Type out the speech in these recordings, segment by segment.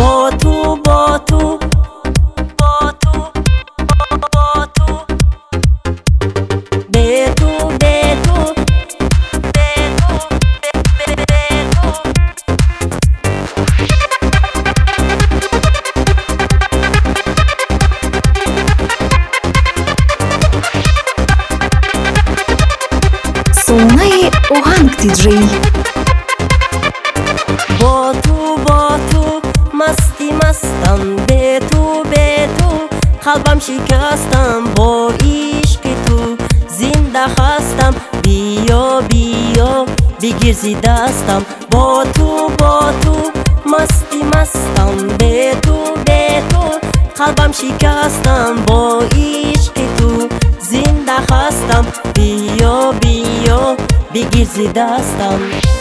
با تو با تو با تو با تو به تو به تو به تو به تو Солнай Оганг диджей. با تو مستی مستم به تو قلبم شکستم با عشق تو زنده هستم بیا بیا بگیر زی دستم با تو مستی مستم به تو قلبم شکستم با عشق تو زنده هستم بیا بیا بگیر زی دستم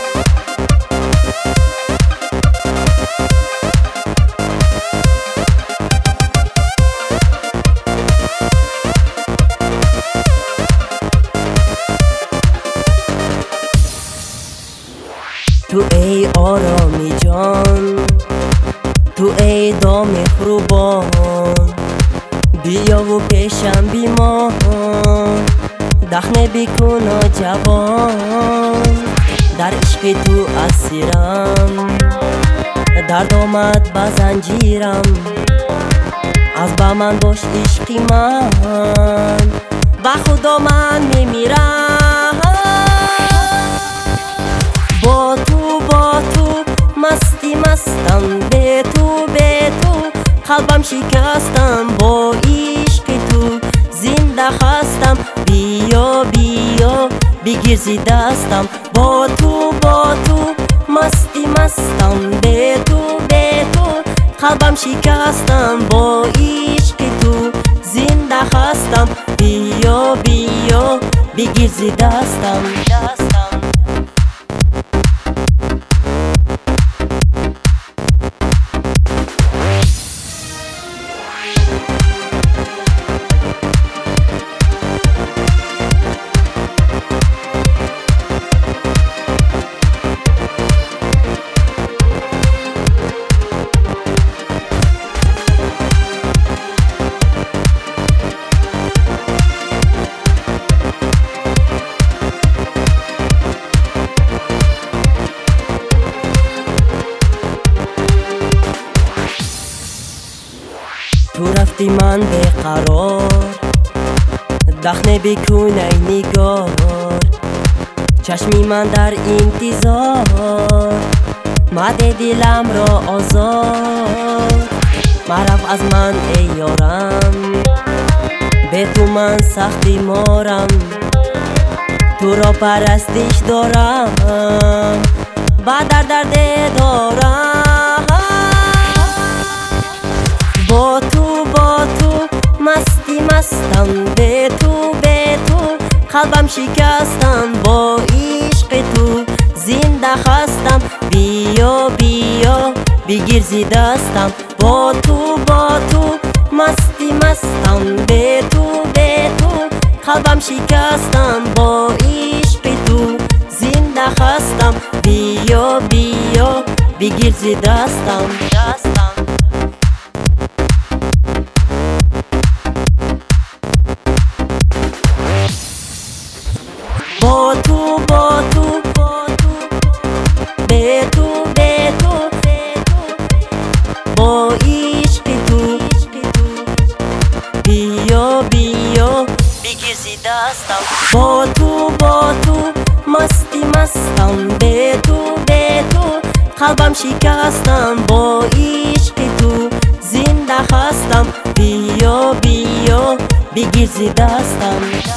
تو ای آرامی جان تو ای دام خوبان بیا و پیشم بیمان دخنه بکن جوان در عشق تو اسیرم درد آمد با زنجیرم از با من باش عشقی من با خدا من میمیرم با تو مستی مستم به تو قلبم شکستم با عشق تو زنده هستم بیا بیا بگیر زی دستم با تو مستی مستم به تو قلبم شکستم با عشق تو زنده هستم بیا بیا بگیر زی دستم تو رفتی من بیقرار دخنه بکن ای نگار چشمی من در انتظار مده دلم را آزار مرف از من ای یارم به تو من سختی مارم تو را پرستش دارم با درد دارم با تو مستی مستم به تو قلبم شکستم با عشق تو زنده هستم بیا بیا بگیر زی دستم با تو مستی مستم به تو قلبم شکستم با عشق تو زنده هستم بیا بیا بگیر زی دستم با تو به تو با عشق تو بیا بیا بگیر زی دستم با تو مستی مستم به تو قلبم شکستم با عشق تو زنده هستم بیا بیا بگیر زی دستم